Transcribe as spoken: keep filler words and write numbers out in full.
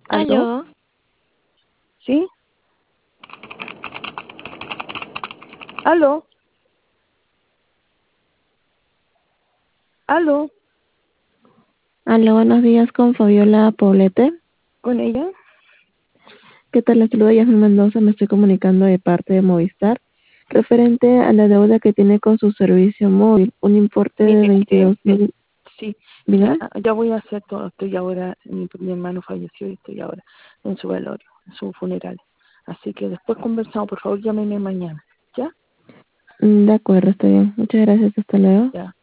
¿Aló? Aló, ¿Sí? ¿Aló? ¿Aló? aló, buenos días con Fabiola Poblete. ¿Con ella? ¿Qué tal? Les saluda Yasmin Mendoza, me estoy comunicando de parte de Movistar, referente a la deuda que tiene con su servicio móvil, un importe de Mire, eh, veintidós eh, mil, sí, ya, ¿diga? ya voy a hacer todo. Estoy ahora, mi, mi hermano falleció y estoy ahora en su velorio, en su funeral. Así que después conversamos, por favor, llámeme mañana. ¿Ya? Mm, De acuerdo, está bien. Muchas gracias, hasta luego. Ya.